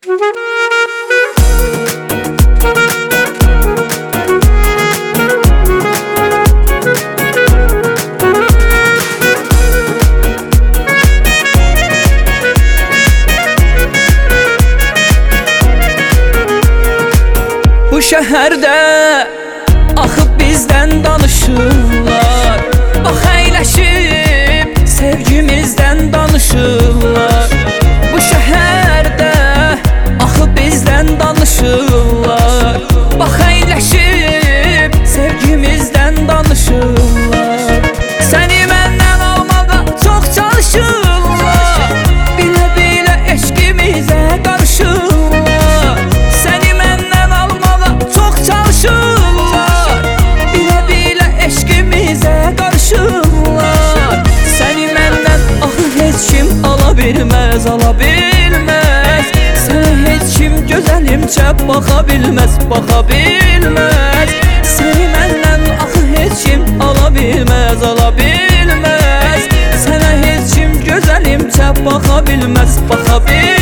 Bu şəhərdə axıb bizdən danışırlar. Bax əyləşib sevgimizdən danışırlar. Bu şəhərdə axıb bizdən danışırlar. Bax əyləşib sevgimizdən danışırlar. Səni məndən almağa çox çalışırlar. Bilə-bilə eşqimizə qarışırlar. Səni məndən almağa çox çalışırlar. Bilə-bilə eşqimizə qarışırlar. Səni məndən axı heç kim ala bilməz, ala bilməz. Sənə heç kim gözəlimcə baxa bilməz, baxa bilməz. Səni məndən axı heç kim ala bilməz, ala bilməz. Sənə heç kim gözəlimcə baxa bilməz, baxa bilməz.